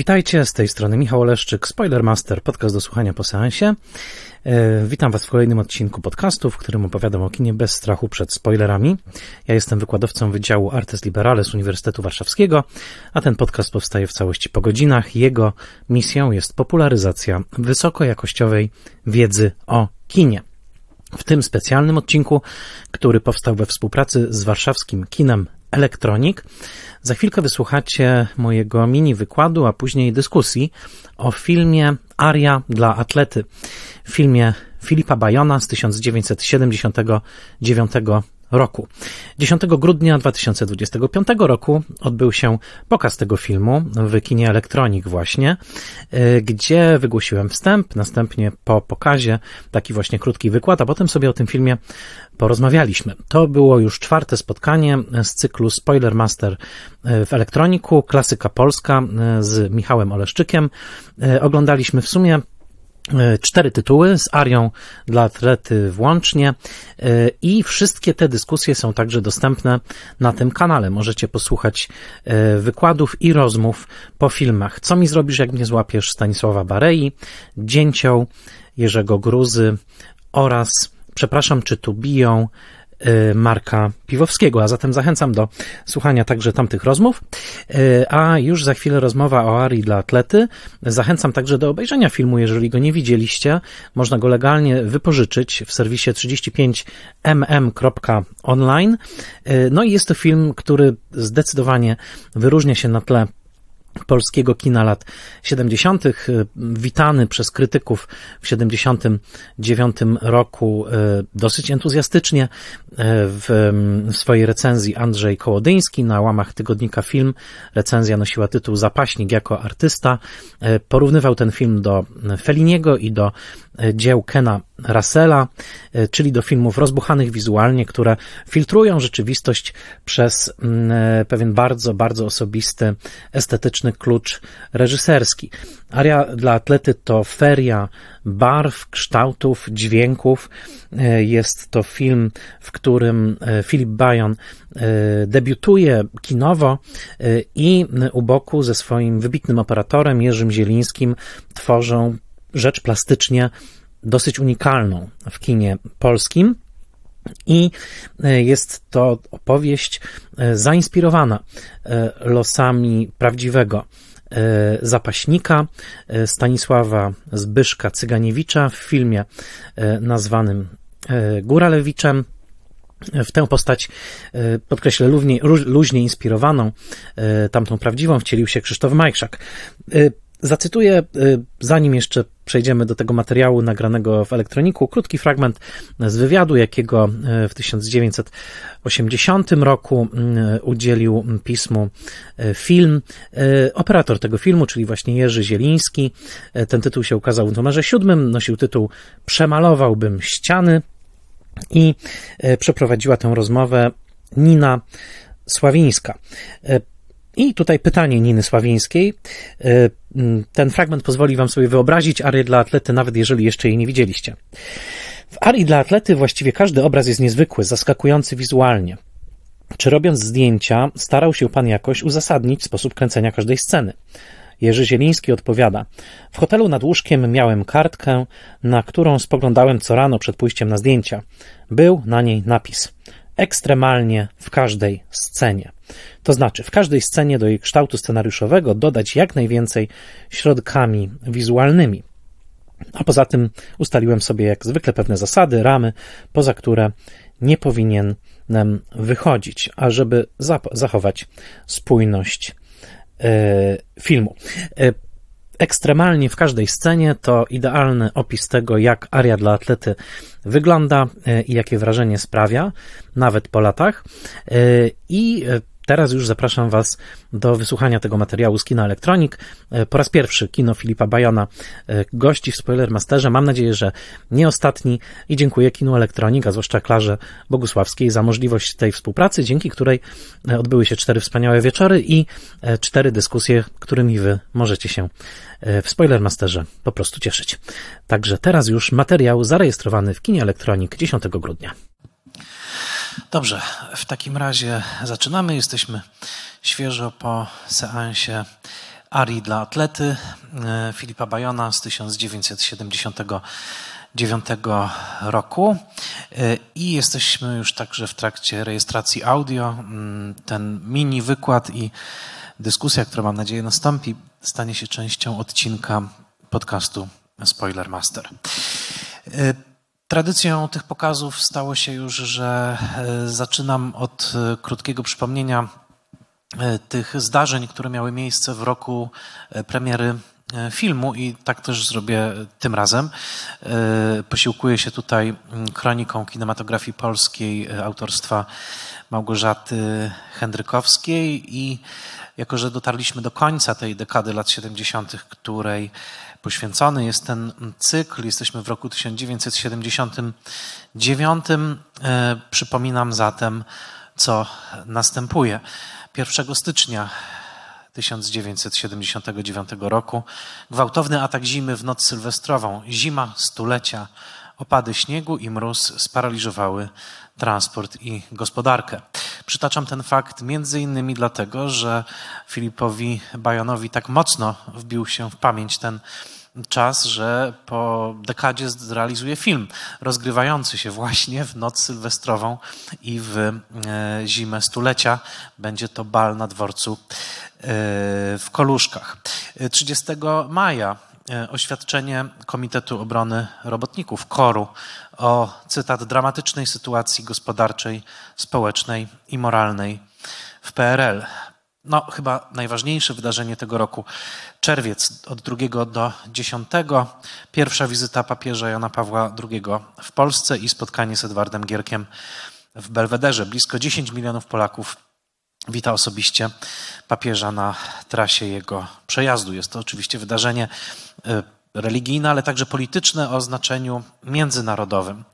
Witajcie, z tej strony Michał Oleszczyk, Spoilermaster, podcast do słuchania po seansie. Witam Was w kolejnym odcinku podcastu, w którym opowiadam o kinie bez strachu przed spoilerami. Ja jestem wykładowcą Wydziału Artes Liberales Uniwersytetu Warszawskiego, a ten podcast powstaje w całości po godzinach. Jego misją jest popularyzacja wysokojakościowej wiedzy o kinie. W tym specjalnym odcinku, który powstał we współpracy z warszawskim kinem Elektronik, za chwilkę wysłuchacie mojego mini wykładu, a później dyskusji o filmie Aria dla atlety, filmie Philippa Bayona z 1979 roku. 10 grudnia 2025 roku odbył się pokaz tego filmu w kinie Elektronik właśnie, gdzie wygłosiłem wstęp, następnie po pokazie taki właśnie krótki wykład, a potem sobie o tym filmie porozmawialiśmy. To było już 4. spotkanie z cyklu Spoilermaster w Elektroniku, klasyka polska z Michałem Oleszczykiem. Oglądaliśmy w sumie 4 tytuły z Arią dla atlety włącznie i wszystkie te dyskusje są także dostępne na tym kanale. Możecie posłuchać wykładów i rozmów po filmach. Co mi zrobisz, jak mnie złapiesz? Stanisława Barei, Dzięcioł, Jerzego Gruzy oraz Przepraszam, czy tu biją? Marka Piwowskiego, a zatem zachęcam do słuchania także tamtych rozmów, a już za chwilę rozmowa o Arii dla atlety. Zachęcam także do obejrzenia filmu, jeżeli go nie widzieliście. Można go legalnie wypożyczyć w serwisie 35mm.online. No i jest to film, który zdecydowanie wyróżnia się na tle polskiego kina lat 70., witany przez krytyków w 79 roku dosyć entuzjastycznie w swojej recenzji Andrzej Kołodyński na łamach tygodnika Film. Recenzja nosiła tytuł Zapaśnik jako artysta. Porównywał ten film do Felliniego i do dzieł Kena Russella, czyli do filmów rozbuchanych wizualnie, które filtrują rzeczywistość przez pewien bardzo, bardzo osobisty, estetyczny klucz reżyserski. Aria dla atlety to feria barw, kształtów, dźwięków. Jest to film, w którym Philip Bayon debiutuje kinowo i u boku ze swoim wybitnym operatorem Jerzym Zielińskim tworzą rzecz plastycznie dosyć unikalną w kinie polskim i jest to opowieść zainspirowana losami prawdziwego zapaśnika Stanisława Zbyszka Cyganiewicza w filmie nazwanym Góralewiczem. W tę postać, podkreślę, luźnie inspirowaną, tamtą prawdziwą, wcielił się Krzysztof Majchrzak. Zacytuję, zanim jeszcze przejdziemy do tego materiału nagranego w Elektroniku, krótki fragment z wywiadu, jakiego w 1980 roku udzielił pismu Film. Operator tego filmu, czyli właśnie Jerzy Zieliński, ten tytuł się ukazał w numerze 7, nosił tytuł Przemalowałbym ściany i przeprowadziła tę rozmowę Nina Sławińska. I tutaj pytanie Niny Sławińskiej. Ten fragment pozwoli Wam sobie wyobrazić Arię dla atlety, nawet jeżeli jeszcze jej nie widzieliście. W Arii dla atlety właściwie każdy obraz jest niezwykły, zaskakujący wizualnie. Czy robiąc zdjęcia, starał się Pan jakoś uzasadnić sposób kręcenia każdej sceny? Jerzy Zieliński odpowiada: w hotelu nad łóżkiem miałem kartkę, na którą spoglądałem co rano przed pójściem na zdjęcia. Był na niej napis: ekstremalnie w każdej scenie. To znaczy, w każdej scenie do jej kształtu scenariuszowego dodać jak najwięcej środkami wizualnymi. A poza tym ustaliłem sobie jak zwykle pewne zasady, ramy, poza które nie powinienem wychodzić, ażeby zachować spójność filmu. Ekstremalnie w każdej scenie to idealny opis tego, jak Aria dla atlety wygląda i jakie wrażenie sprawia, nawet po latach. I teraz już zapraszam Was do wysłuchania tego materiału z kina Elektronik. Po raz pierwszy kino Philippa Bayona gości w Spoilermasterze. Mam nadzieję, że nie ostatni i dziękuję kinu Elektronik, a zwłaszcza Klarze Bogusławskiej za możliwość tej współpracy, dzięki której odbyły się 4 wspaniałe wieczory i 4 dyskusje, którymi Wy możecie się w Spoilermasterze po prostu cieszyć. Także teraz już materiał zarejestrowany w kinie Elektronik 10 grudnia. Dobrze, w takim razie zaczynamy. Jesteśmy świeżo po seansie arii dla atlety Filipa Bayona z 1979 roku i jesteśmy już także w trakcie rejestracji audio. Ten mini wykład i dyskusja, która mam nadzieję nastąpi, stanie się częścią odcinka podcastu Spoilermaster. Tradycją tych pokazów stało się już, że zaczynam od krótkiego przypomnienia tych zdarzeń, które miały miejsce w roku premiery filmu i tak też zrobię tym razem. Posiłkuję się tutaj kroniką kinematografii polskiej autorstwa Małgorzaty Hendrykowskiej i jako że dotarliśmy do końca tej dekady lat 70., której poświęcony jest ten cykl, jesteśmy w roku 1979, przypominam zatem, co następuje. 1 stycznia 1979 roku gwałtowny atak zimy w noc sylwestrową, zima stulecia, opady śniegu i mróz sparaliżowały transport i gospodarkę. Przytaczam ten fakt między innymi dlatego, że Filipowi Bayonowi tak mocno wbił się w pamięć ten czas, że po dekadzie zrealizuje film rozgrywający się właśnie w noc sylwestrową i w zimę stulecia. Będzie to bal na dworcu w Koluszkach. 30 maja oświadczenie Komitetu Obrony Robotników, KOR-u, o, cytat, dramatycznej sytuacji gospodarczej, społecznej i moralnej w PRL. No, chyba najważniejsze wydarzenie tego roku. Czerwiec od 2 do 10. Pierwsza wizyta papieża Jana Pawła II w Polsce i spotkanie z Edwardem Gierkiem w Belwederze. Blisko 10 milionów Polaków wita osobiście papieża na trasie jego przejazdu. Jest to oczywiście wydarzenie religijne, ale także polityczne o znaczeniu międzynarodowym.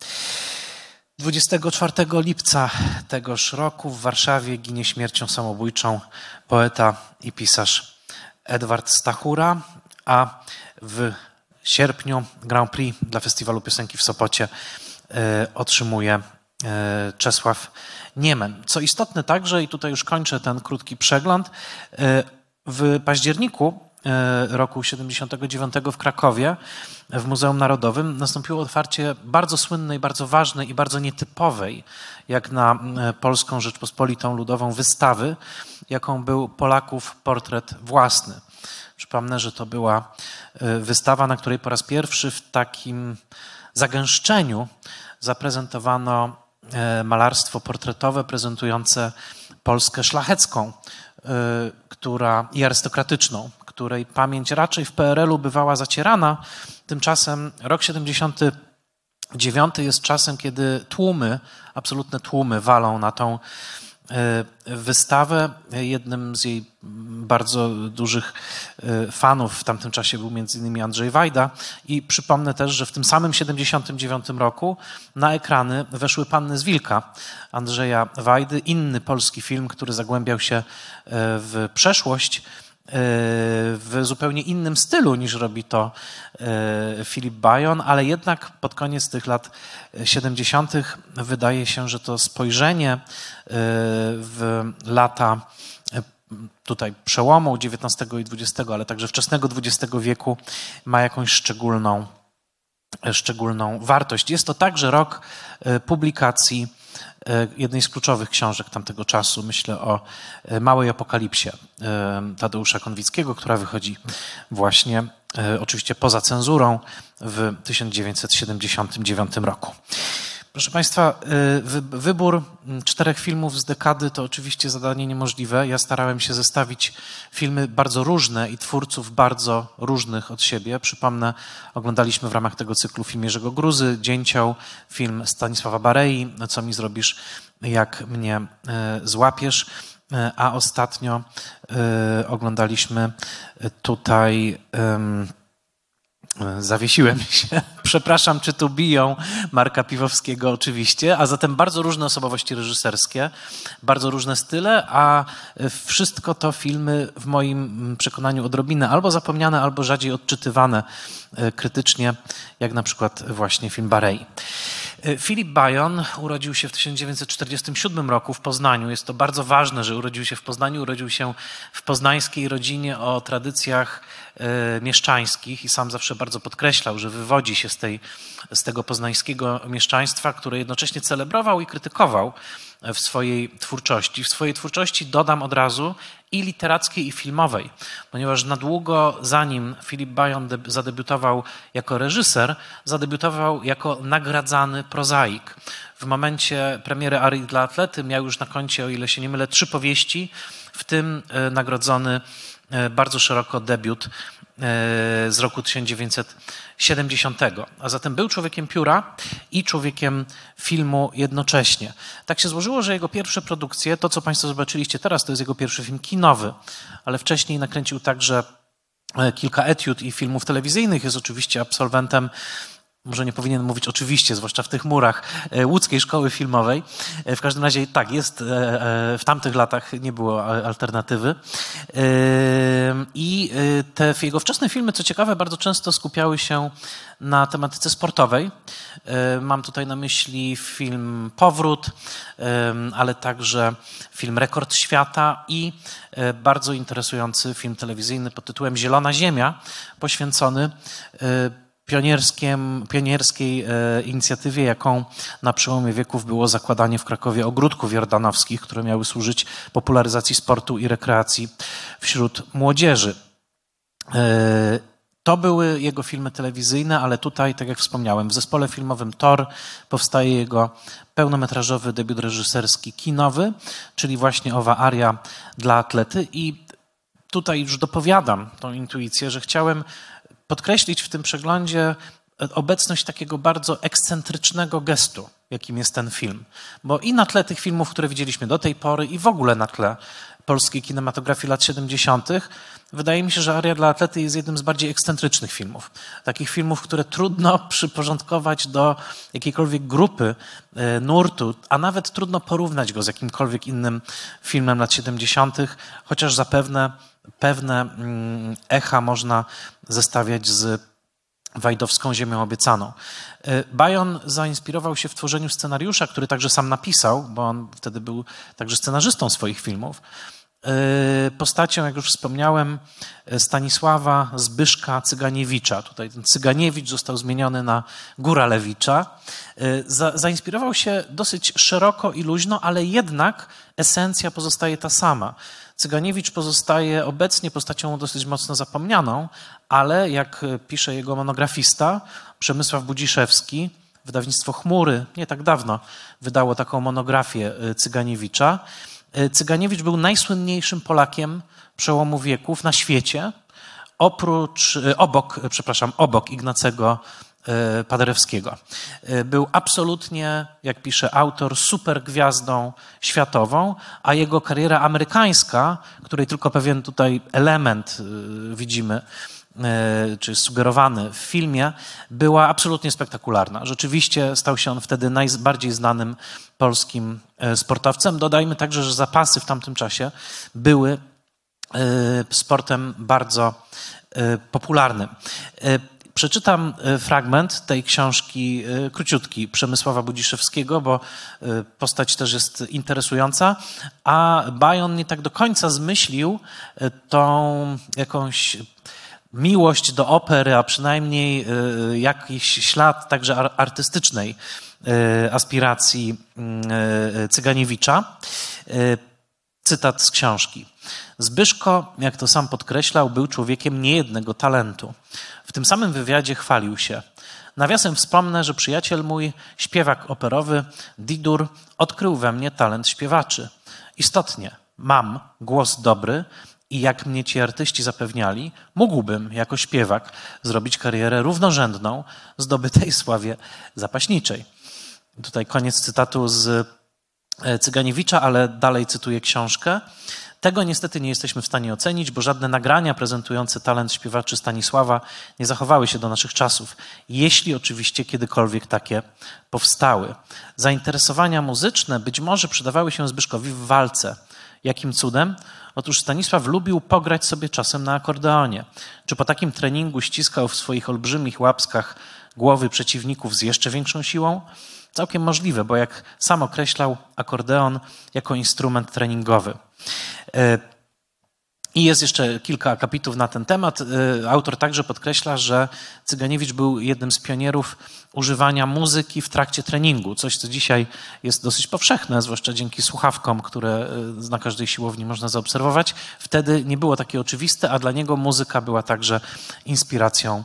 24 lipca tegoż roku w Warszawie ginie śmiercią samobójczą poeta i pisarz Edward Stachura, a w sierpniu Grand Prix dla Festiwalu Piosenki w Sopocie otrzymuje Czesław Niemen. Co istotne także, i tutaj już kończę ten krótki przegląd, w październiku roku 79 w Krakowie w Muzeum Narodowym nastąpiło otwarcie bardzo słynnej, bardzo ważnej i bardzo nietypowej, jak na Polską Rzeczpospolitą Ludową, wystawy, jaką był Polaków portret własny. Przypomnę, że to była wystawa, na której po raz pierwszy w takim zagęszczeniu zaprezentowano malarstwo portretowe prezentujące Polskę szlachecką i arystokratyczną, której pamięć raczej w PRL-u bywała zacierana. Tymczasem rok 79 jest czasem, kiedy tłumy, absolutne tłumy walą na tą wystawę. Jednym z jej bardzo dużych fanów w tamtym czasie był m.in. Andrzej Wajda i przypomnę też, że w tym samym 79 roku na ekrany weszły Panny z Wilka Andrzeja Wajdy, inny polski film, który zagłębiał się w przeszłość w zupełnie innym stylu niż robi to Filip Bayon, ale jednak pod koniec tych lat 70. wydaje się, że to spojrzenie w lata tutaj przełomu XIX i XX, ale także wczesnego XX wieku ma jakąś szczególną wartość. Jest to także rok publikacji jednej z kluczowych książek tamtego czasu. Myślę o Małej Apokalipsie Tadeusza Konwickiego, która wychodzi właśnie oczywiście poza cenzurą w 1979 roku. Proszę Państwa, wybór 4 filmów z dekady to oczywiście zadanie niemożliwe. Ja starałem się zestawić filmy bardzo różne i twórców bardzo różnych od siebie. Przypomnę, oglądaliśmy w ramach tego cyklu film Jerzego Gruzy, Dzięcioł, film Stanisława Barei, Co mi zrobisz, jak mnie złapiesz, a ostatnio oglądaliśmy tutaj... Zawiesiłem się Przepraszam, czy tu biją Marka Piwowskiego oczywiście, a zatem bardzo różne osobowości reżyserskie, bardzo różne style, a wszystko to filmy w moim przekonaniu odrobinę albo zapomniane, albo rzadziej odczytywane krytycznie, jak na przykład właśnie film Barei. Philip Bajon urodził się w 1947 roku w Poznaniu. Jest to bardzo ważne, że urodził się w Poznaniu. Urodził się w poznańskiej rodzinie o tradycjach mieszczańskich i sam zawsze bardzo podkreślał, że wywodzi się z tego poznańskiego mieszczaństwa, które jednocześnie celebrował i krytykował w swojej twórczości. W swojej twórczości dodam od razu i literackiej, i filmowej, ponieważ na długo zanim Philip Bajon zadebiutował jako reżyser, zadebiutował jako nagradzany prozaik. W momencie premiery Arii dla atlety miał już na koncie, o ile się nie mylę, 3 powieści, w tym nagrodzony bardzo szeroko debiut z roku 1970. A zatem był człowiekiem pióra i człowiekiem filmu jednocześnie. Tak się złożyło, że jego pierwsze produkcje, to co Państwo zobaczyliście teraz, to jest jego pierwszy film kinowy, ale wcześniej nakręcił także kilka etiud i filmów telewizyjnych. Jest oczywiście absolwentem, może nie powinien mówić oczywiście, zwłaszcza w tych murach, łódzkiej szkoły filmowej. W każdym razie tak, jest, w tamtych latach nie było alternatywy. I te jego wczesne filmy, co ciekawe, bardzo często skupiały się na tematyce sportowej. Mam tutaj na myśli film Powrót, ale także film Rekord Świata i bardzo interesujący film telewizyjny pod tytułem Zielona Ziemia, poświęcony pionierskiej inicjatywie, jaką na przełomie wieków było zakładanie w Krakowie ogródków jordanowskich, które miały służyć popularyzacji sportu i rekreacji wśród młodzieży. To były jego filmy telewizyjne, ale tutaj, tak jak wspomniałem, w zespole filmowym TOR powstaje jego pełnometrażowy debiut reżyserski kinowy, czyli właśnie owa Aria dla atlety. I tutaj już dopowiadam tą intuicję, że chciałem podkreślić w tym przeglądzie obecność takiego bardzo ekscentrycznego gestu, jakim jest ten film. Bo i na tle tych filmów, które widzieliśmy do tej pory i w ogóle na tle polskiej kinematografii lat 70. wydaje mi się, że Aria dla atlety jest jednym z bardziej ekscentrycznych filmów. Takich filmów, które trudno przyporządkować do jakiejkolwiek grupy, nurtu, a nawet trudno porównać go z jakimkolwiek innym filmem lat 70., chociaż zapewne pewne echa można zestawiać z Wajdowską Ziemią Obiecaną. Bajon zainspirował się w tworzeniu scenariusza, który także sam napisał, bo on wtedy był także scenarzystą swoich filmów, postacią, jak już wspomniałem, Stanisława Zbyszka Cyganiewicza. Tutaj ten Cyganiewicz został zmieniony na Góralewicza. Zainspirował się dosyć szeroko i luźno, ale jednak esencja pozostaje ta sama. Cyganiewicz pozostaje obecnie postacią dosyć mocno zapomnianą, ale jak pisze jego monografista Przemysław Budziszewski, wydawnictwo Chmury nie tak dawno wydało taką monografię Cyganiewicza. Cyganiewicz był najsłynniejszym Polakiem przełomu wieków na świecie, obok Ignacego Paderewskiego. Był absolutnie, jak pisze autor, supergwiazdą światową, a jego kariera amerykańska, której tylko pewien tutaj element widzimy, czy sugerowany w filmie, była absolutnie spektakularna. Rzeczywiście stał się on wtedy najbardziej znanym polskim sportowcem. Dodajmy także, że zapasy w tamtym czasie były sportem bardzo popularnym. Przeczytam fragment tej książki, króciutki, Przemysława Budziszewskiego, bo postać też jest interesująca, a Bajon nie tak do końca zmyślił tą jakąś miłość do opery, a przynajmniej jakiś ślad także artystycznej aspiracji Cyganiewicza. Cytat z książki. Zbyszko, jak to sam podkreślał, był człowiekiem niejednego talentu. W tym samym wywiadzie chwalił się. Nawiasem wspomnę, że przyjaciel mój, śpiewak operowy, Didur, odkrył we mnie talent śpiewaczy. Istotnie, mam głos dobry i jak mnie ci artyści zapewniali, mógłbym jako śpiewak zrobić karierę równorzędną zdobytej sławie zapaśniczej. Tutaj koniec cytatu z Cyganiewicza, ale dalej cytuję książkę. Tego niestety nie jesteśmy w stanie ocenić, bo żadne nagrania prezentujące talent śpiewaczy Stanisława nie zachowały się do naszych czasów, jeśli oczywiście kiedykolwiek takie powstały. Zainteresowania muzyczne być może przydawały się Zbyszkowi w walce. Jakim cudem? Otóż Stanisław lubił pograć sobie czasem na akordeonie. Czy po takim treningu ściskał w swoich olbrzymich łapskach głowy przeciwników z jeszcze większą siłą? Całkiem możliwe, bo jak sam określał, akordeon jako instrument treningowy. I jest jeszcze kilka akapitów na ten temat. Autor także podkreśla, że Cyganiewicz był jednym z pionierów używania muzyki w trakcie treningu. Coś, co dzisiaj jest dosyć powszechne, zwłaszcza dzięki słuchawkom, które na każdej siłowni można zaobserwować. Wtedy nie było takie oczywiste, a dla niego muzyka była także inspiracją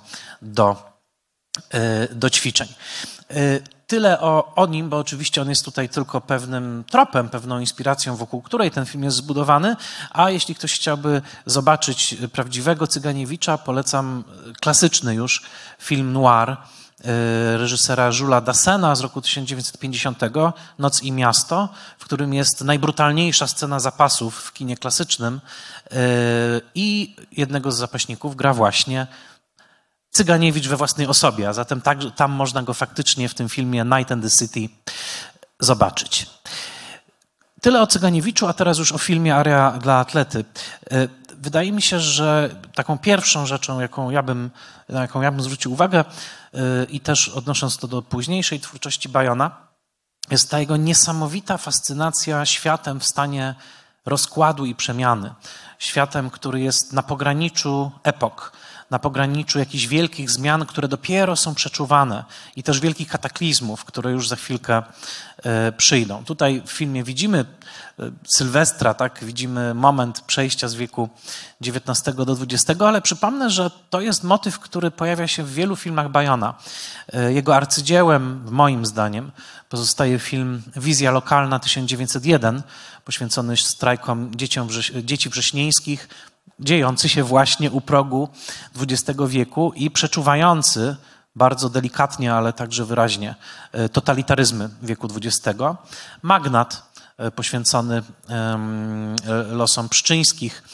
do ćwiczeń. Tyle o nim, bo oczywiście on jest tutaj tylko pewnym tropem, pewną inspiracją, wokół której ten film jest zbudowany, a jeśli ktoś chciałby zobaczyć prawdziwego Cyganiewicza, polecam klasyczny już film noir reżysera Julesa Dassena z roku 1950, Noc i miasto, w którym jest najbrutalniejsza scena zapasów w kinie klasycznym i jednego z zapaśników gra właśnie Cyganiewicz we własnej osobie, a zatem tam można go faktycznie w tym filmie Night and the City zobaczyć. Tyle o Cyganiewiczu, a teraz już o filmie Aria dla atlety. Wydaje mi się, że taką pierwszą rzeczą, na jaką ja bym zwrócił uwagę i też odnosząc to do późniejszej twórczości Bajona, jest ta jego niesamowita fascynacja światem w stanie rozkładu i przemiany. Światem, który jest na pograniczu epok, na pograniczu jakichś wielkich zmian, które dopiero są przeczuwane i też wielkich kataklizmów, które już za chwilkę przyjdą. Tutaj w filmie widzimy Sylwestra, tak? Widzimy moment przejścia z wieku XIX do XX, ale przypomnę, że to jest motyw, który pojawia się w wielu filmach Bajona. Jego arcydziełem, moim zdaniem, pozostaje film Wizja lokalna 1901, poświęcony strajkom dzieci wrześnieńskich, dziejący się właśnie u progu XX wieku i przeczuwający bardzo delikatnie, ale także wyraźnie totalitaryzmy wieku XX. Magnat, poświęcony losom pszczyńskich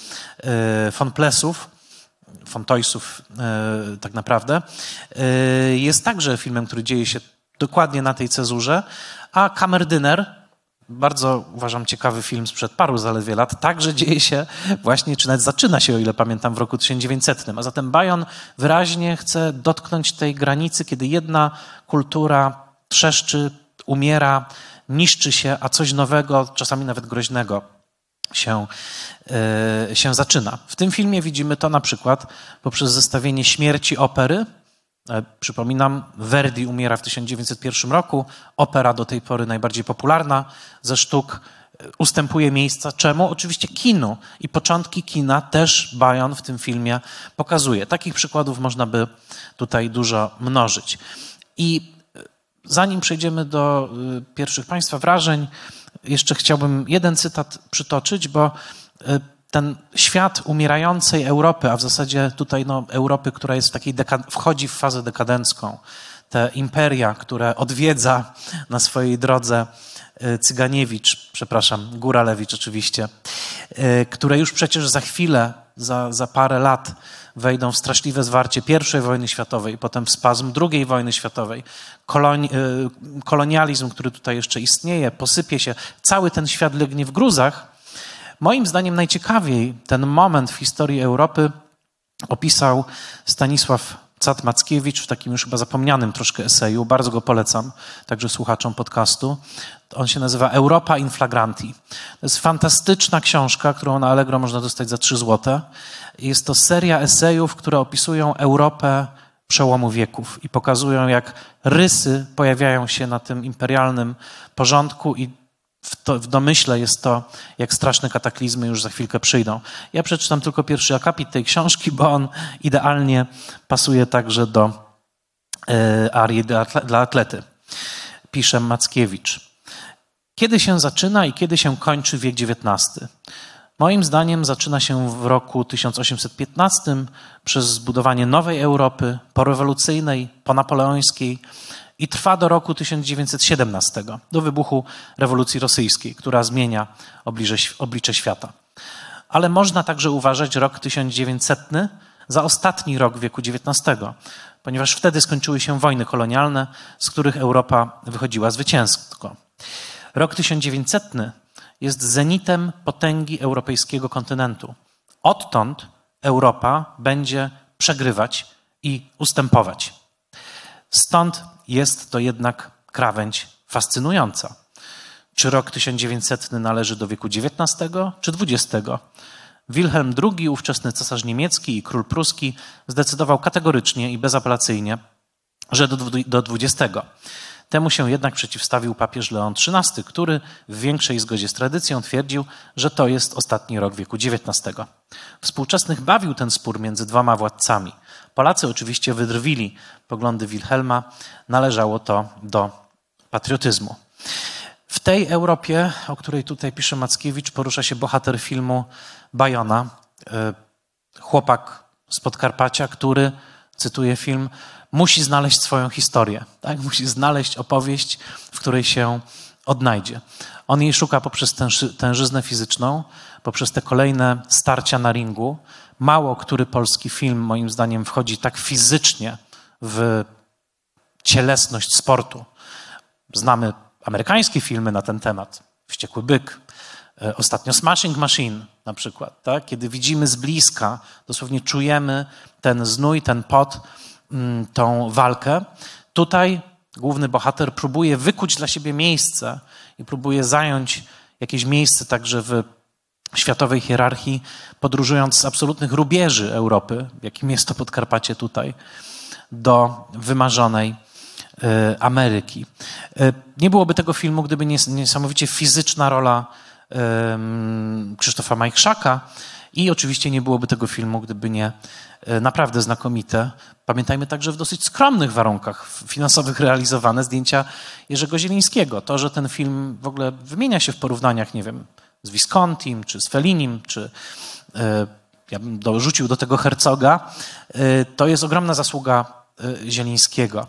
Fontoysów tak naprawdę, jest także filmem, który dzieje się dokładnie na tej cezurze, a Kamerdyner, bardzo uważam ciekawy film sprzed paru zaledwie lat, także dzieje się właśnie, czy nawet zaczyna się, o ile pamiętam, w roku 1900. A zatem Bajon wyraźnie chce dotknąć tej granicy, kiedy jedna kultura trzeszczy, umiera, niszczy się, a coś nowego, czasami nawet groźnego się zaczyna. W tym filmie widzimy to na przykład poprzez zestawienie śmierci opery. Przypominam, Verdi umiera w 1901 roku. Opera, do tej pory najbardziej popularna ze sztuk, ustępuje miejsca. Czemu? Oczywiście kinu. I początki kina też Bajon w tym filmie pokazuje. Takich przykładów można by tutaj dużo mnożyć. I zanim przejdziemy do pierwszych Państwa wrażeń, jeszcze chciałbym jeden cytat przytoczyć, bo ten świat umierającej Europy, a w zasadzie tutaj Europy, która jest w takiej wchodzi w fazę dekadencką, te imperia, które odwiedza na swojej drodze Cyganiewicz, Góralewicz oczywiście, które już przecież za chwilę, za parę lat wejdą w straszliwe zwarcie I wojny światowej, potem w spazm II wojny światowej. Kolonializm, który tutaj jeszcze istnieje, posypie się, cały ten świat legnie w gruzach. Moim zdaniem najciekawiej ten moment w historii Europy opisał Stanisław Cat-Mackiewicz w takim już chyba zapomnianym troszkę eseju. Bardzo go polecam, także słuchaczom podcastu. On się nazywa Europa in flagranti. To jest fantastyczna książka, którą na Allegro można dostać za 3 zł. Jest to seria esejów, które opisują Europę przełomu wieków i pokazują, jak rysy pojawiają się na tym imperialnym porządku i w domyśle jest to, jak straszne kataklizmy już za chwilkę przyjdą. Ja przeczytam tylko pierwszy akapit tej książki, bo on idealnie pasuje także do arii dla atlety. Pisze Mackiewicz. Kiedy się zaczyna i kiedy się kończy wiek XIX? Moim zdaniem zaczyna się w roku 1815 przez zbudowanie nowej Europy, porewolucyjnej, ponapoleońskiej i trwa do roku 1917, do wybuchu rewolucji rosyjskiej, która zmienia oblicze świata. Ale można także uważać rok 1900 za ostatni rok wieku XIX, ponieważ wtedy skończyły się wojny kolonialne, z których Europa wychodziła zwycięsko. Rok 1900 jest zenitem potęgi europejskiego kontynentu. Odtąd Europa będzie przegrywać i ustępować. Stąd jest to jednak krawędź fascynująca. Czy rok 1900 należy do wieku XIX czy XX? Wilhelm II, ówczesny cesarz niemiecki i król pruski, zdecydował kategorycznie i bezapelacyjnie, że do XX. Temu się jednak przeciwstawił papież Leon XIII, który w większej zgodzie z tradycją twierdził, że to jest ostatni rok wieku XIX. Współczesnych bawił ten spór między dwoma władcami. Polacy oczywiście wydrwili poglądy Wilhelma, należało to do patriotyzmu. W tej Europie, o której tutaj pisze Mackiewicz, porusza się bohater filmu Bajona, chłopak z Podkarpacia, który, cytuję film, musi znaleźć swoją historię, tak? Musi znaleźć opowieść, w której się odnajdzie. On jej szuka poprzez tężyznę fizyczną, poprzez te kolejne starcia na ringu. Mało który polski film, moim zdaniem, wchodzi tak fizycznie w cielesność sportu. Znamy amerykańskie filmy na ten temat. Wściekły byk, ostatnio Smashing Machine na przykład. Tak? Kiedy widzimy z bliska, dosłownie czujemy ten znój, ten pot, tą walkę. Tutaj główny bohater próbuje wykuć dla siebie miejsce i próbuje zająć jakieś miejsce także w światowej hierarchii, podróżując z absolutnych rubieży Europy, jakim jest to Podkarpacie tutaj, do wymarzonej Ameryki. Nie byłoby tego filmu, gdyby nie niesamowicie fizyczna rola Krzysztofa Majchrzaka i oczywiście nie byłoby tego filmu, gdyby nie naprawdę znakomite, pamiętajmy także w dosyć skromnych warunkach finansowych realizowane zdjęcia Jerzego Zielińskiego. To, że ten film w ogóle wymienia się w porównaniach, nie wiem, z Viscontim, czy z Fellinim, czy ja bym dorzucił do tego Herzoga, to jest ogromna zasługa Zielińskiego.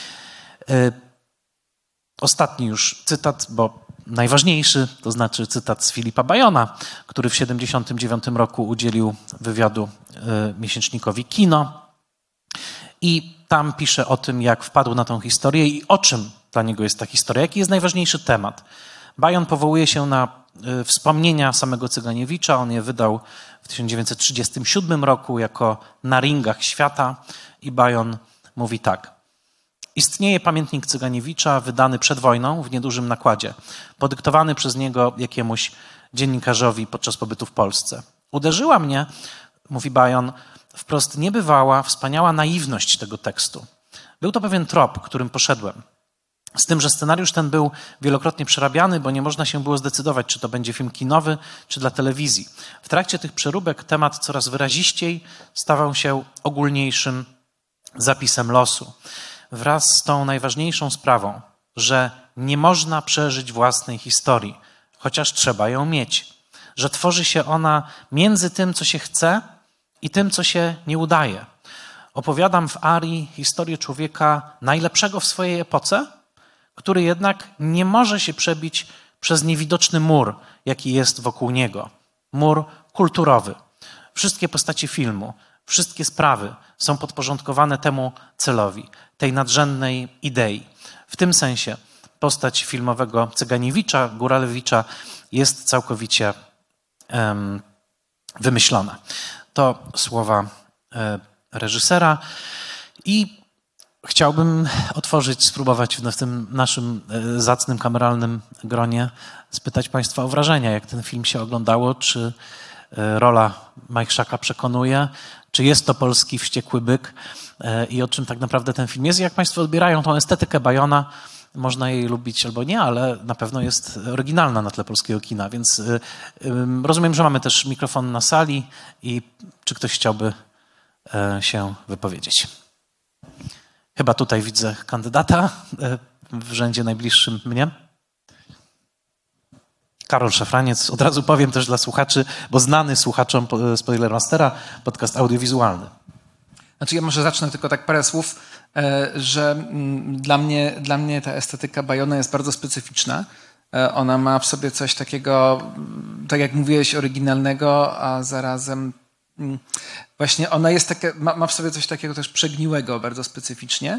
Ostatni już cytat, bo najważniejszy, to znaczy cytat z Filipa Bajona, który w 1979 roku udzielił wywiadu miesięcznikowi Kino i tam pisze o tym, jak wpadł na tą historię i o czym dla niego jest ta historia, jaki jest najważniejszy temat. Bajon powołuje się na wspomnienia samego Cyganiewicza, on je wydał w 1937 roku jako Na ringach świata i Bajon mówi tak. Istnieje pamiętnik Cyganiewicza wydany przed wojną w niedużym nakładzie, podyktowany przez niego jakiemuś dziennikarzowi podczas pobytu w Polsce. Uderzyła mnie, mówi Bajon, wprost niebywała, wspaniała naiwność tego tekstu. Był to pewien trop, którym poszedłem. Z tym, że scenariusz ten był wielokrotnie przerabiany, bo nie można się było zdecydować, czy to będzie film kinowy, czy dla telewizji. W trakcie tych przeróbek temat coraz wyraziściej stawał się ogólniejszym zapisem losu. Wraz z tą najważniejszą sprawą, że nie można przeżyć własnej historii, chociaż trzeba ją mieć. Że tworzy się ona między tym, co się chce i tym, co się nie udaje. Opowiadam w arii historię człowieka najlepszego w swojej epoce, który jednak nie może się przebić przez niewidoczny mur, jaki jest wokół niego. Mur kulturowy. Wszystkie postacie filmu, wszystkie sprawy są podporządkowane temu celowi, tej nadrzędnej idei. W tym sensie postać filmowego Cyganiewicza, Góralewicza jest całkowicie wymyślona. To słowa reżysera i chciałbym spróbować w tym naszym zacnym kameralnym gronie spytać Państwa o wrażenia, jak ten film się oglądało, czy rola Majchrzaka przekonuje, czy jest to polski wściekły byk i o czym tak naprawdę ten film jest. I jak Państwo odbierają tą estetykę Bajona, można jej lubić albo nie, ale na pewno jest oryginalna na tle polskiego kina, więc rozumiem, że mamy też mikrofon na sali i czy ktoś chciałby się wypowiedzieć. Chyba tutaj widzę kandydata w rzędzie najbliższym mnie. Karol Szafraniec. Od razu powiem też dla słuchaczy, bo znany słuchaczom Spoilermastera, podcast audiowizualny. Znaczy ja może zacznę tylko tak parę słów. że dla mnie ta estetyka Bayona jest bardzo specyficzna. Ona ma w sobie coś takiego, tak jak mówiłeś, oryginalnego, a zarazem właśnie ona jest takie, ma w sobie coś takiego też przegniłego bardzo specyficznie.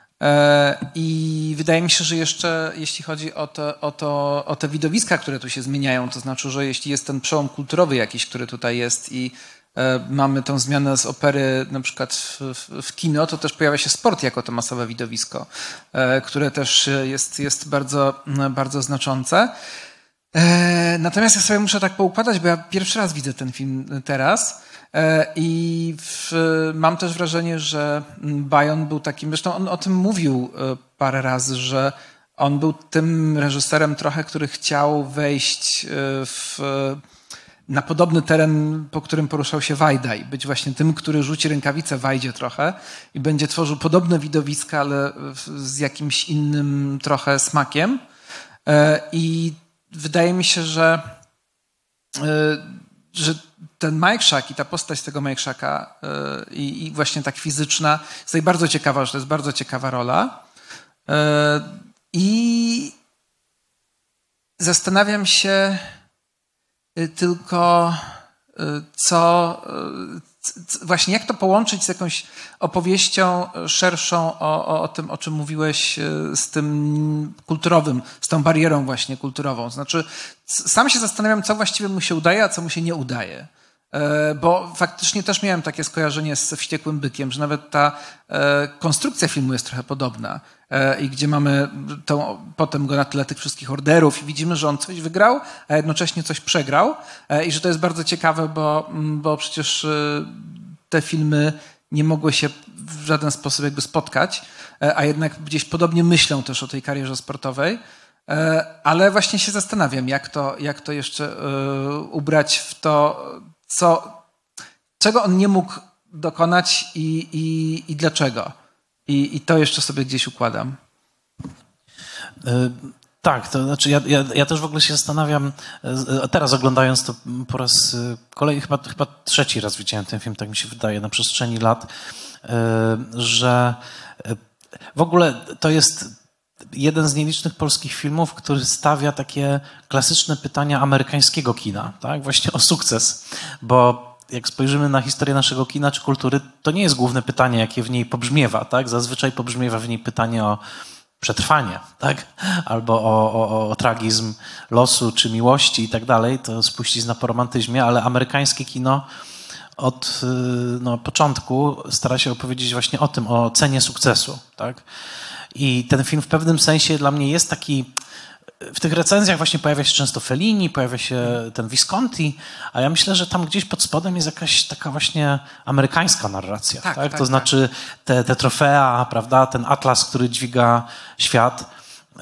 I wydaje mi się, że jeszcze jeśli chodzi o te widowiska, które tu się zmieniają, to znaczy, że jeśli jest ten przełom kulturowy jakiś, który tutaj jest i mamy tą zmianę z opery na przykład w kino, to też pojawia się sport jako to masowe widowisko, które też jest bardzo, bardzo znaczące. Natomiast ja sobie muszę tak poukładać, bo ja pierwszy raz widzę ten film teraz i mam też wrażenie, że Bayon był takim, zresztą on o tym mówił parę razy, że on był tym reżyserem trochę, który chciał wejść na podobny teren, po którym poruszał się Wajda i być właśnie tym, który rzuci rękawicę Wajdzie trochę i będzie tworzył podobne widowiska, ale z jakimś innym trochę smakiem. I wydaje mi się, że ten Mike Shack i ta postać tego Mike Shacka i właśnie tak fizyczna jest tutaj bardzo ciekawa, że to jest bardzo ciekawa rola. I zastanawiam się tylko właśnie jak to połączyć z jakąś opowieścią szerszą o tym, o czym mówiłeś, z tym kulturowym, z tą barierą właśnie kulturową. Znaczy, sam się zastanawiam, co właściwie mu się udaje, a co mu się nie udaje. Bo faktycznie też miałem takie skojarzenie z Wściekłym Bykiem, że nawet ta konstrukcja filmu jest trochę podobna. I gdzie mamy potem go na tle tych wszystkich orderów i widzimy, że on coś wygrał, a jednocześnie coś przegrał. I że to jest bardzo ciekawe, bo przecież te filmy nie mogły się w żaden sposób jakby spotkać, a jednak gdzieś podobnie myślą też o tej karierze sportowej. Ale właśnie się zastanawiam, jak to jeszcze ubrać w to, czego on nie mógł dokonać i dlaczego. I to jeszcze sobie gdzieś układam. Tak, to znaczy ja też w ogóle się zastanawiam, teraz oglądając to po raz kolejny, chyba trzeci raz widziałem ten film, tak mi się wydaje, na przestrzeni lat, że w ogóle to jest jeden z nielicznych polskich filmów, który stawia takie klasyczne pytania amerykańskiego kina, tak? Właśnie o sukces, bo jak spojrzymy na historię naszego kina czy kultury, to nie jest główne pytanie, jakie w niej pobrzmiewa, tak? Zazwyczaj pobrzmiewa w niej pytanie o przetrwanie, tak? Albo o tragizm losu czy miłości i tak dalej, to spuścizna po romantyzmie, ale amerykańskie kino od początku stara się opowiedzieć właśnie o tym, o cenie sukcesu, tak? I ten film w pewnym sensie dla mnie jest taki, w tych recenzjach właśnie pojawia się często Fellini, pojawia się ten Visconti, a ja myślę, że tam gdzieś pod spodem jest jakaś taka właśnie amerykańska narracja. Tak? To znaczy te trofea, prawda, ten atlas, który dźwiga świat.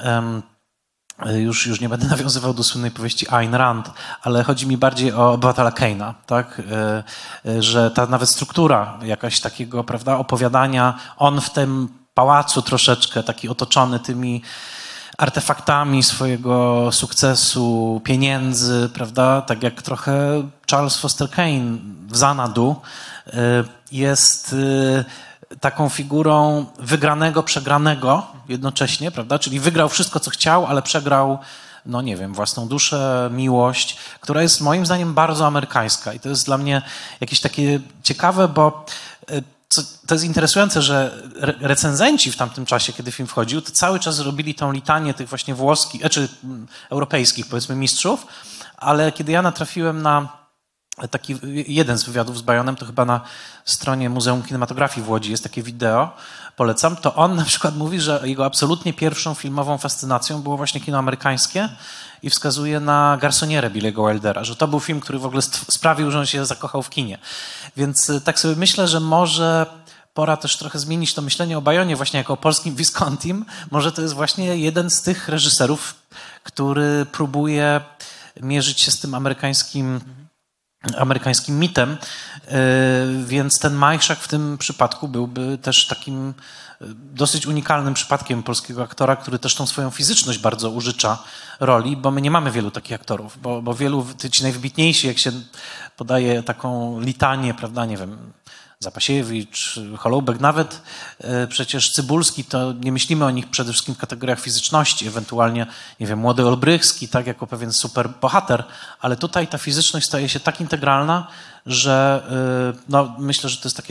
Już nie będę nawiązywał do słynnej powieści Ayn Rand, ale chodzi mi bardziej o obywatela Kane'a, tak? Że ta nawet struktura jakaś takiego, prawda, opowiadania, on w tym pałacu troszeczkę, taki otoczony tymi artefaktami swojego sukcesu, pieniędzy, prawda? Tak jak trochę Charles Foster Kane w Xanadu jest taką figurą wygranego, przegranego jednocześnie, prawda? Czyli wygrał wszystko, co chciał, ale przegrał, no nie wiem, własną duszę, miłość, która jest moim zdaniem bardzo amerykańska. I to jest dla mnie jakieś takie ciekawe, bo to jest interesujące, że recenzenci w tamtym czasie, kiedy film wchodził, to cały czas robili tą litanię tych właśnie włoskich, czy europejskich, powiedzmy, mistrzów, ale kiedy ja natrafiłem na taki jeden z wywiadów z Bayonem, to chyba na stronie Muzeum Kinematografii w Łodzi jest takie wideo, polecam, to on na przykład mówi, że jego absolutnie pierwszą filmową fascynacją było właśnie kino amerykańskie i wskazuje na Garsonierę Billy'ego Wildera, że to był film, który w ogóle sprawił, że on się zakochał w kinie. Więc tak sobie myślę, że może pora też trochę zmienić to myślenie o Bayonie właśnie jako o polskim Viscontim. Może to jest właśnie jeden z tych reżyserów, który próbuje mierzyć się z tym amerykańskim mitem, więc ten Majszak w tym przypadku byłby też takim dosyć unikalnym przypadkiem polskiego aktora, który też tą swoją fizyczność bardzo użycza roli, bo my nie mamy wielu takich aktorów, bo wielu, ci najwybitniejsi, jak się podaje taką litanię, prawda, nie wiem, Zapasiewicz, Holoubek, nawet przecież Cybulski, to nie myślimy o nich przede wszystkim w kategoriach fizyczności, ewentualnie, nie wiem, młody Olbrychski, tak, jako pewien super bohater, ale tutaj ta fizyczność staje się tak integralna, że no, myślę, że to jest takie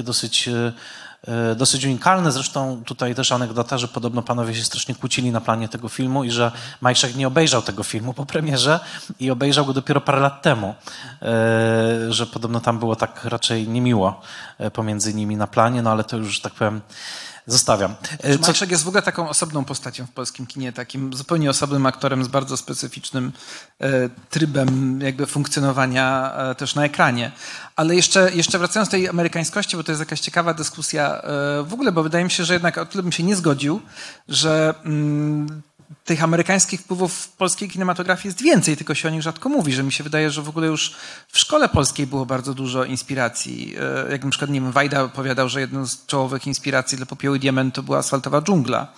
dosyć unikalne. Zresztą tutaj też anegdota, że podobno panowie się strasznie kłócili na planie tego filmu i że Majszak nie obejrzał tego filmu po premierze i obejrzał go dopiero parę lat temu, że podobno tam było tak raczej niemiło pomiędzy nimi na planie, no ale to już, tak powiem, zostawiam. Majszak jest w ogóle taką osobną postacią w polskim kinie, takim zupełnie osobnym aktorem z bardzo specyficznym trybem jakby funkcjonowania też na ekranie. Ale jeszcze wracając do tej amerykańskości, bo to jest jakaś ciekawa dyskusja w ogóle, bo wydaje mi się, że jednak o tyle bym się nie zgodził, że tych amerykańskich wpływów w polskiej kinematografii jest więcej, tylko się o nich rzadko mówi, że mi się wydaje, że w ogóle już w szkole polskiej było bardzo dużo inspiracji. Jak na przykład, nie wiem, Wajda opowiadał, że jedną z czołowych inspiracji dla Popiołu i Diamentu była Asfaltowa dżungla.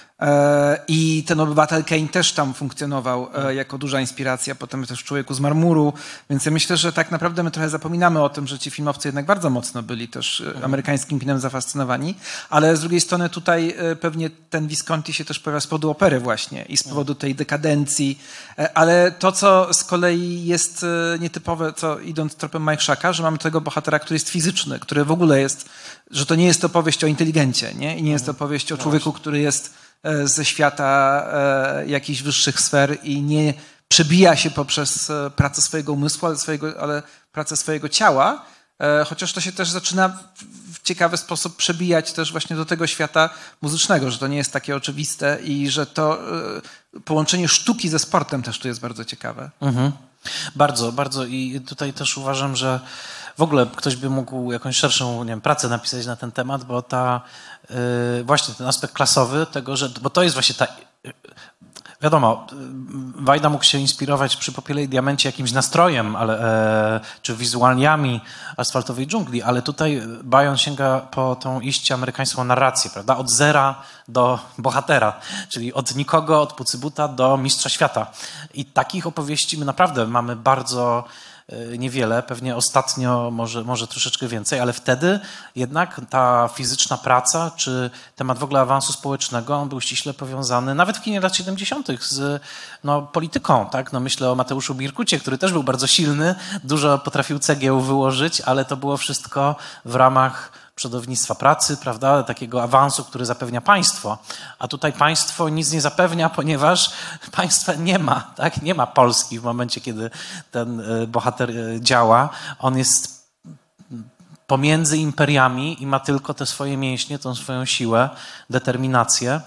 I ten Obywatel Kane też tam funkcjonował jako duża inspiracja, potem też w Człowieku z marmuru, więc ja myślę, że tak naprawdę my trochę zapominamy o tym, że ci filmowcy jednak bardzo mocno byli też amerykańskim kinem zafascynowani, ale z drugiej strony tutaj pewnie ten Visconti się też pojawia z powodu opery właśnie i z powodu tej dekadencji, ale to, co z kolei jest nietypowe, co idąc tropem Majszaka, że mamy tego bohatera, który jest fizyczny, który w ogóle jest, że to nie jest opowieść o inteligencie, nie? I nie jest opowieść o człowieku, który jest ze świata jakichś wyższych sfer i nie przebija się poprzez pracę swojego umysłu, ale pracę swojego ciała, chociaż to się też zaczyna w ciekawy sposób przebijać też właśnie do tego świata muzycznego, że to nie jest takie oczywiste i że to połączenie sztuki ze sportem też tu jest bardzo ciekawe. Mhm. Bardzo, bardzo i tutaj też uważam, że w ogóle ktoś by mógł jakąś szerszą, nie wiem, pracę napisać na ten temat, bo właśnie ten aspekt klasowy tego, że, bo to jest właśnie ta, wiadomo, Wajda mógł się inspirować przy Popiele i Diamencie jakimś nastrojem, czy wizualiami Asfaltowej dżungli, ale tutaj Bajon sięga po tą iście amerykańską narrację, prawda? Od zera do bohatera, czyli od nikogo, od Pucybuta do mistrza świata. I takich opowieści my naprawdę mamy bardzo niewiele, pewnie ostatnio może troszeczkę więcej, ale wtedy jednak ta fizyczna praca, czy temat w ogóle awansu społecznego, on był ściśle powiązany, nawet w kinie lat 70. z polityką, tak? No myślę o Mateuszu Birkucie, który też był bardzo silny, dużo potrafił cegieł wyłożyć, ale to było wszystko w ramach przodownictwa pracy, prawda, takiego awansu, który zapewnia państwo. A tutaj państwo nic nie zapewnia, ponieważ państwa nie ma, tak? Nie ma Polski w momencie, kiedy ten bohater działa. On jest pomiędzy imperiami i ma tylko te swoje mięśnie, tą swoją siłę, determinację.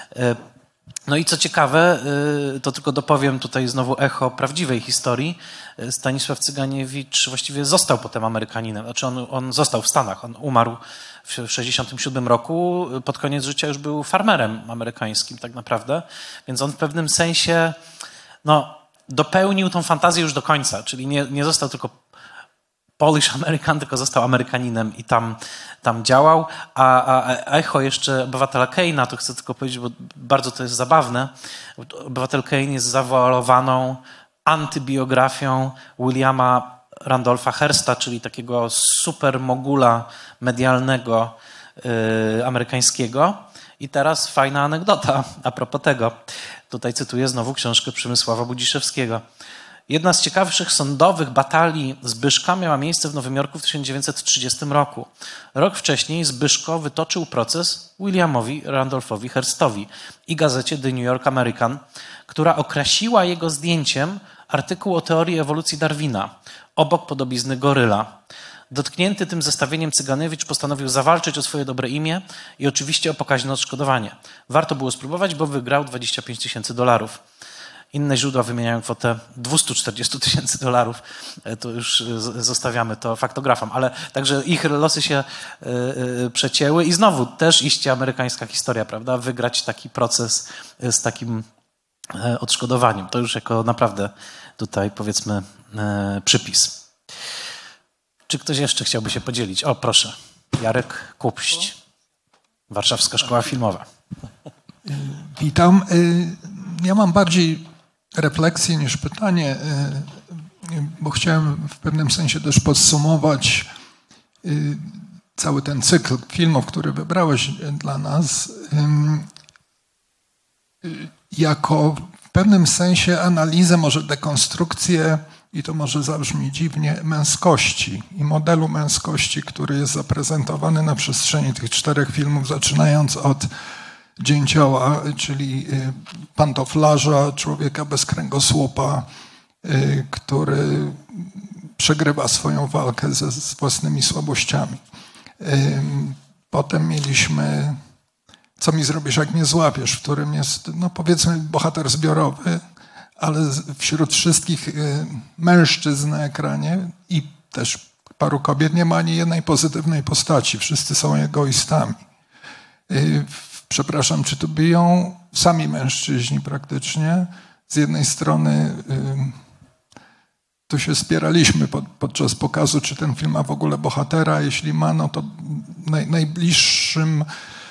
No i co ciekawe, to tylko dopowiem tutaj znowu echo prawdziwej historii. Stanisław Cyganiewicz właściwie został potem Amerykaninem. Znaczy on został w Stanach. On umarł w 1967 roku. Pod koniec życia już był farmerem amerykańskim tak naprawdę. Więc on w pewnym sensie dopełnił tą fantazję już do końca. Czyli nie został tylko Polish American, tylko został Amerykaninem i tam działał. A echo jeszcze Obywatela Kane'a, to chcę tylko powiedzieć, bo bardzo to jest zabawne. Obywatel Kane jest zawoalowaną antybiografią Williama Randolpha Hearsta, czyli takiego super mogula medialnego amerykańskiego. I teraz fajna anegdota a propos tego. Tutaj cytuję znowu książkę Przemysława Budziszewskiego. Jedna z ciekawszych sądowych batalii Zbyszka miała miejsce w Nowym Jorku w 1930 roku. Rok wcześniej Zbyszko wytoczył proces Williamowi Randolphowi Hearstowi i gazecie The New York American, która okrasiła jego zdjęciem artykuł o teorii ewolucji Darwina obok podobizny goryla. Dotknięty tym zestawieniem Cyganewicz postanowił zawalczyć o swoje dobre imię i oczywiście o pokaźne odszkodowanie. Warto było spróbować, bo wygrał $25 000. Inne źródła wymieniają kwotę $240 000. To już zostawiamy to faktografom. Ale także ich losy się przecięły i znowu też iście amerykańska historia, prawda? Wygrać taki proces z takim odszkodowaniem. To już jako naprawdę tutaj powiedzmy przypis. Czy ktoś jeszcze chciałby się podzielić? O, proszę. Jarek Kupść. Warszawska Szkoła Filmowa. Witam. Ja mam bardziej refleksję niż pytanie, bo chciałem w pewnym sensie też podsumować cały ten cykl filmów, który wybrałeś dla nas, jako w pewnym sensie analizę, może dekonstrukcję, i to może zabrzmi dziwnie, męskości i modelu męskości, który jest zaprezentowany na przestrzeni tych 4 filmów, zaczynając od Dzięcioła, czyli pantoflarza, człowieka bez kręgosłupa, który przegrywa swoją walkę z własnymi słabościami. Potem mieliśmy Co mi zrobisz, jak mnie złapiesz, w którym jest, no powiedzmy, bohater zbiorowy, ale wśród wszystkich mężczyzn na ekranie i też paru kobiet nie ma ani jednej pozytywnej postaci. Wszyscy są egoistami. Przepraszam, czy tu biją sami mężczyźni praktycznie. Z jednej strony tu się spieraliśmy podczas pokazu, czy ten film ma w ogóle bohatera. Jeśli ma, no to najbliższym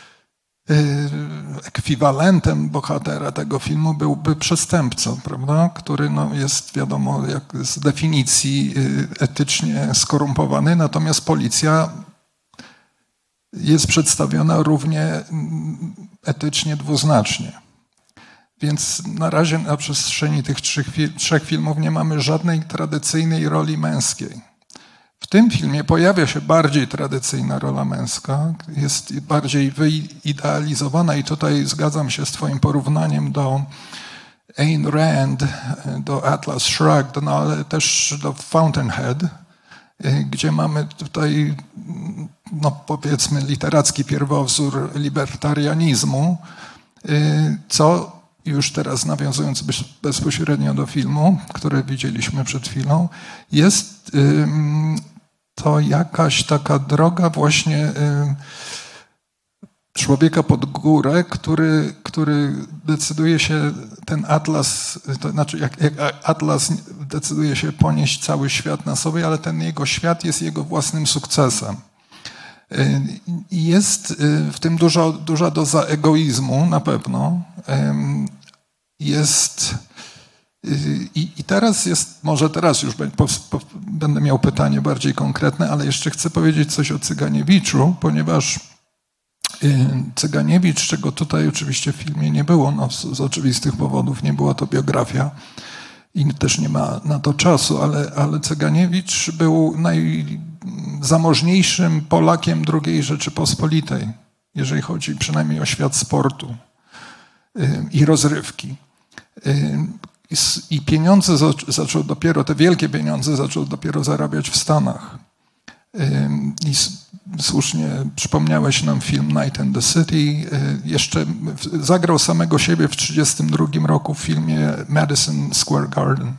ekwiwalentem bohatera tego filmu byłby przestępca, prawda? Który no, jest, wiadomo, jak z definicji etycznie skorumpowany, natomiast policja jest przedstawiona równie etycznie dwuznacznie. Więc na razie na przestrzeni tych trzech filmów nie mamy żadnej tradycyjnej roli męskiej. W tym filmie pojawia się bardziej tradycyjna rola męska, jest bardziej wyidealizowana i tutaj zgadzam się z twoim porównaniem do Ayn Rand, do Atlas Shrugged, no ale też do Fountainhead, gdzie mamy tutaj, no powiedzmy, literacki pierwowzór libertarianizmu, co już teraz nawiązując bezpośrednio do filmu, który widzieliśmy przed chwilą, jest to jakaś taka droga właśnie człowieka pod górę, który decyduje się, ten Atlas, to znaczy jak Atlas decyduje się ponieść cały świat na sobie, ale ten jego świat jest jego własnym sukcesem. Jest w tym duża doza egoizmu na pewno. Jest i teraz jest, może teraz już będę miał pytanie bardziej konkretne, ale jeszcze chcę powiedzieć coś o Cyganiewiczu, ponieważ Cyganiewicz, czego tutaj oczywiście w filmie nie było, no z oczywistych powodów nie była to biografia i też nie ma na to czasu, ale Cyganiewicz był najzamożniejszym Polakiem II Rzeczypospolitej, jeżeli chodzi przynajmniej o świat sportu i rozrywki. I pieniądze zaczął dopiero, te wielkie pieniądze zaczął dopiero zarabiać w Stanach. I słusznie przypomniałeś nam film Night and the City. Jeszcze zagrał samego siebie w 1932 roku w filmie Madison Square Garden.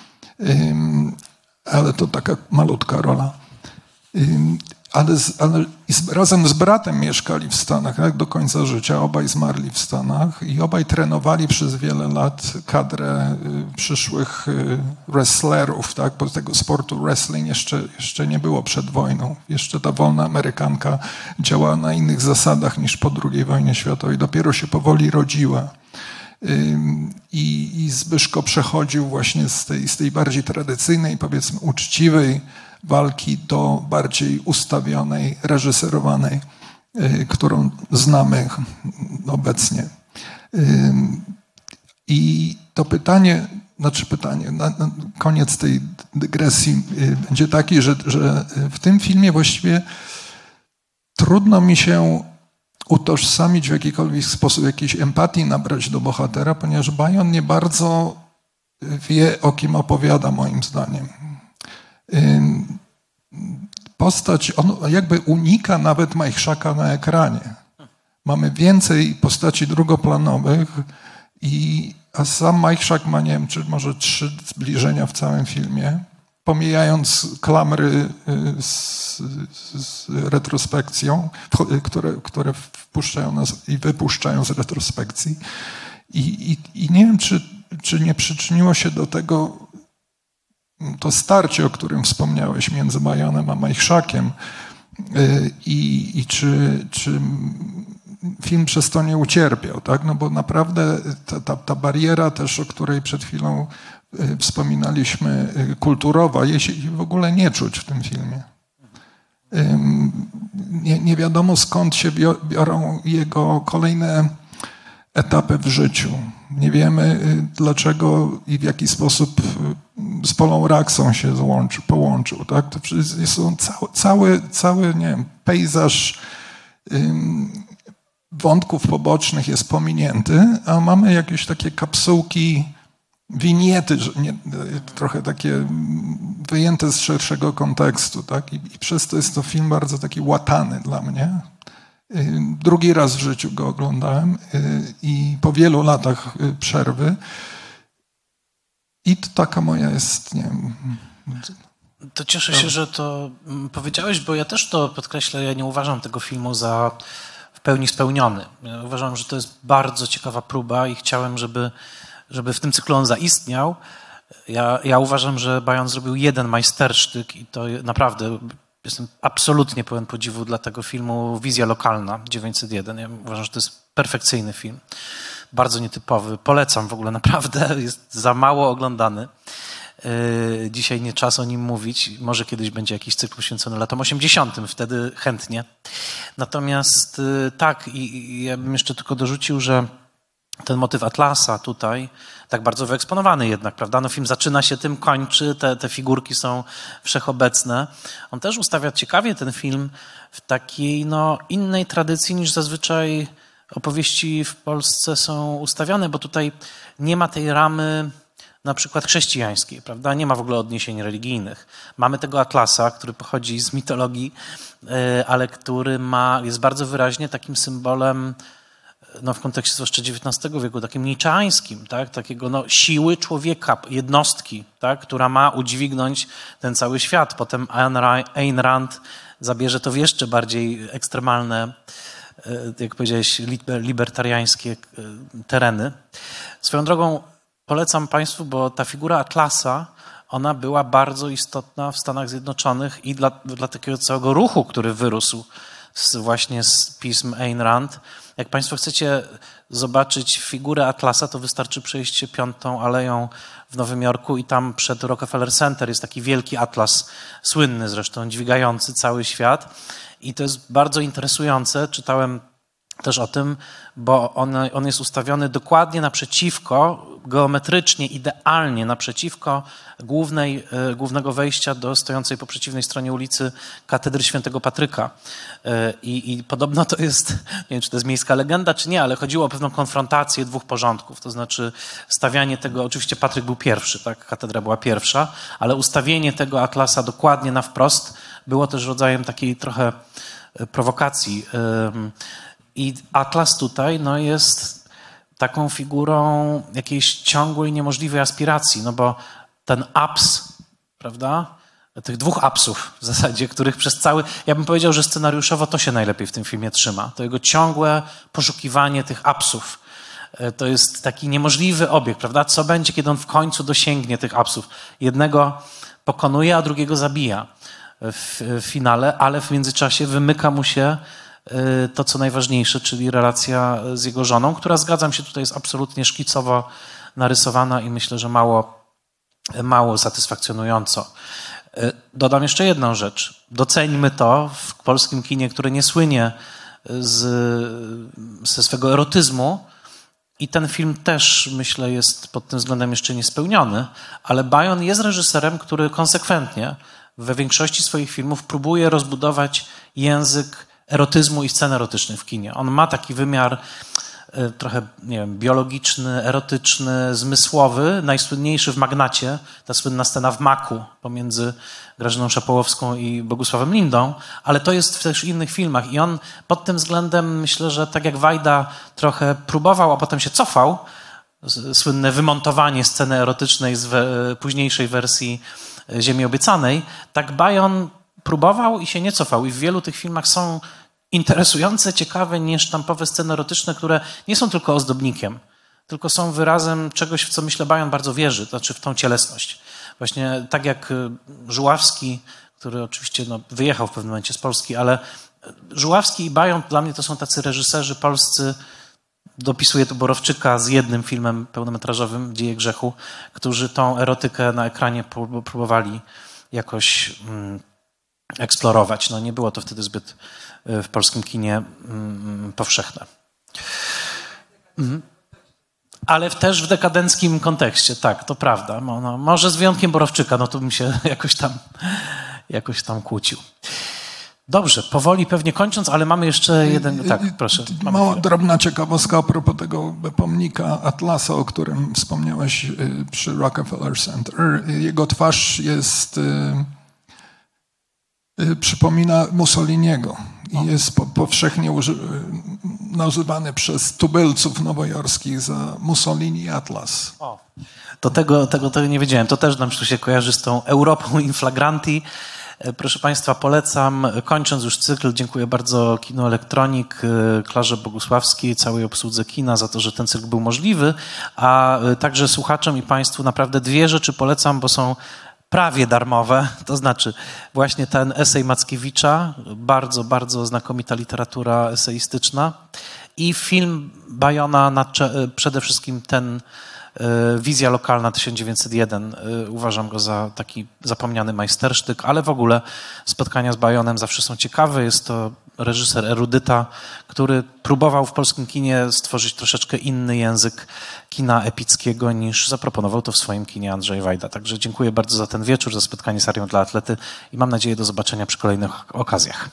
Ale to taka malutka rola. Ale razem z bratem mieszkali w Stanach, tak, do końca życia. Obaj zmarli w Stanach i obaj trenowali przez wiele lat kadrę przyszłych wrestlerów, tak, bo tego sportu wrestling jeszcze nie było przed wojną. Jeszcze ta wolna Amerykanka działała na innych zasadach niż po II wojnie światowej. Dopiero się powoli rodziła. I Zbyszko przechodził właśnie z tej bardziej tradycyjnej, powiedzmy uczciwej walki do bardziej ustawionej, reżyserowanej, którą znamy obecnie. I to pytanie, na koniec tej dygresji będzie taki, że w tym filmie właściwie trudno mi się utożsamić w jakikolwiek sposób, jakiejś empatii nabrać do bohatera, ponieważ Bajon nie bardzo wie, o kim opowiada, moim zdaniem. Postać, on jakby unika nawet Majchrzaka na ekranie. Mamy więcej postaci drugoplanowych, a sam Majchrzak ma, nie wiem, czy może 3 zbliżenia w całym filmie, pomijając klamry z retrospekcją, które wpuszczają nas i wypuszczają z retrospekcji. I nie wiem, czy nie przyczyniło się do tego to starcie, o którym wspomniałeś, między Bajonem a Majchrzakiem i czy film przez to nie ucierpiał, tak? No bo naprawdę ta bariera też, o której przed chwilą wspominaliśmy, kulturowa, jej się w ogóle nie czuć w tym filmie. nie wiadomo skąd się biorą jego kolejne etapy w życiu. Nie wiemy dlaczego i w jaki sposób z Polą Raksą się połączył. Tak? To są cały nie wiem, pejzaż wątków pobocznych jest pominięty, a mamy jakieś takie kapsułki, winiety, trochę takie wyjęte z szerszego kontekstu. Tak? I przez to jest to film bardzo taki łatany dla mnie. Drugi raz w życiu go oglądałem i po wielu latach przerwy. I to taka moja jest, nie wiem... To cieszę się, że to powiedziałeś, bo ja też to podkreślę, ja nie uważam tego filmu za w pełni spełniony. Ja uważam, że to jest bardzo ciekawa próba i chciałem, żeby w tym cyklu on zaistniał. Ja uważam, że Bajon zrobił jeden majstersztyk i to naprawdę jestem absolutnie pełen podziwu dla tego filmu Wizja lokalna 901. Ja uważam, że to jest perfekcyjny film. Bardzo nietypowy. Polecam w ogóle, naprawdę. Jest za mało oglądany. Dzisiaj nie czas o nim mówić. Może kiedyś będzie jakiś cykl poświęcony latom 80. Wtedy chętnie. Natomiast tak, i ja bym jeszcze tylko dorzucił, że ten motyw Atlasa tutaj, tak bardzo wyeksponowany jednak, prawda? No film zaczyna się tym, kończy, te figurki są wszechobecne. On też ustawia ciekawie ten film w takiej innej tradycji niż zazwyczaj opowieści w Polsce są ustawiane, bo tutaj nie ma tej ramy na przykład chrześcijańskiej, prawda? Nie ma w ogóle odniesień religijnych. Mamy tego Atlasa, który pochodzi z mitologii, ale który jest bardzo wyraźnie takim symbolem w kontekście zwłaszcza XIX wieku, takim niczeańskim, tak? Takiego siły człowieka, jednostki, tak? Która ma udźwignąć ten cały świat. Potem Ayn Rand zabierze to w jeszcze bardziej ekstremalne, jak powiedziałeś, libertariańskie tereny. Swoją drogą polecam Państwu, bo ta figura Atlasa, ona była bardzo istotna w Stanach Zjednoczonych i dla takiego całego ruchu, który wyrósł właśnie z pism Ayn Rand. Jak Państwo chcecie zobaczyć figurę Atlasa, to wystarczy przejść się Piątą Aleją w Nowym Jorku i tam przed Rockefeller Center jest taki wielki atlas, słynny zresztą, dźwigający cały świat. I to jest bardzo interesujące. Czytałem też o tym, bo on jest ustawiony dokładnie naprzeciwko, geometrycznie, idealnie naprzeciwko głównego wejścia do stojącej po przeciwnej stronie ulicy Katedry Świętego Patryka. I podobno to jest, nie wiem, czy to jest miejska legenda, czy nie, ale chodziło o pewną konfrontację dwóch porządków, to znaczy stawianie tego, oczywiście Patryk był pierwszy, tak, katedra była pierwsza, ale ustawienie tego Atlasa dokładnie na wprost było też rodzajem takiej trochę prowokacji. I Atlas tutaj jest taką figurą jakiejś ciągłej, niemożliwej aspiracji, bo ten aps, prawda, tych dwóch apsów w zasadzie, których przez ja bym powiedział, że scenariuszowo to się najlepiej w tym filmie trzyma. To jego ciągłe poszukiwanie tych apsów. To jest taki niemożliwy obiekt, prawda? Co będzie, kiedy on w końcu dosięgnie tych apsów? Jednego pokonuje, a drugiego zabija w finale, ale w międzyczasie wymyka mu się to, co najważniejsze, czyli relacja z jego żoną, która, zgadzam się, tutaj jest absolutnie szkicowo narysowana i myślę, że mało satysfakcjonująco. Dodam jeszcze jedną rzecz. Doceńmy to w polskim kinie, które nie słynie ze swego erotyzmu i ten film też, myślę, jest pod tym względem jeszcze niespełniony, ale Bajon jest reżyserem, który konsekwentnie we większości swoich filmów próbuje rozbudować język erotyzmu i scen erotycznych w kinie. On ma taki wymiar trochę, nie wiem, biologiczny, erotyczny, zmysłowy. Najsłynniejszy w Magnacie, ta słynna scena w Maku pomiędzy Grażyną Szapołowską i Bogusławem Lindą, ale to jest też w innych filmach i on pod tym względem, myślę, że tak jak Wajda trochę próbował, a potem się cofał, słynne wymontowanie sceny erotycznej z późniejszej wersji Ziemi Obiecanej, tak Bajon próbował i się nie cofał. I w wielu tych filmach są interesujące, ciekawe, niesztampowe sceny erotyczne, które nie są tylko ozdobnikiem, tylko są wyrazem czegoś, w co, myślę, Bajon bardzo wierzy, to znaczy w tą cielesność. Właśnie tak jak Żuławski, który oczywiście wyjechał w pewnym momencie z Polski, ale Żuławski i Bajon dla mnie to są tacy reżyserzy polscy, dopisuję tu Borowczyka z jednym filmem pełnometrażowym, Dzieje grzechu, którzy tą erotykę na ekranie próbowali jakoś eksplorować. No nie było to wtedy zbyt w polskim kinie powszechne. Ale też w dekadenckim kontekście, tak, to prawda. No, może z wyjątkiem Borowczyka, no to bym się jakoś tam kłócił. Dobrze, powoli pewnie kończąc, ale mamy jeszcze jeden... Tak, proszę. Mała, drobna ciekawostka a propos tego pomnika Atlasa, o którym wspomniałeś przy Rockefeller Center. Jego twarz jest... przypomina Mussoliniego i jest powszechnie nazywany przez tubylców nowojorskich za Mussolini Atlas. O, to tego nie wiedziałem. To też nam się kojarzy z tą Europą in flagranti. Proszę Państwa, polecam, kończąc już cykl, dziękuję bardzo Kino Elektronik, Klarze Bogusławskiej, całej obsłudze kina za to, że ten cykl był możliwy, a także słuchaczom i Państwu naprawdę 2 rzeczy polecam, bo są prawie darmowe, to znaczy właśnie ten esej Mackiewicza, bardzo, bardzo znakomita literatura eseistyczna i film Bajona, przede wszystkim ten Wizja lokalna 1901. Uważam go za taki zapomniany majstersztyk, ale w ogóle spotkania z Bajonem zawsze są ciekawe. Jest to reżyser erudyta, który próbował w polskim kinie stworzyć troszeczkę inny język kina epickiego niż zaproponował to w swoim kinie Andrzej Wajda. Także dziękuję bardzo za ten wieczór, za spotkanie z Arią dla Atlety i mam nadzieję do zobaczenia przy kolejnych okazjach.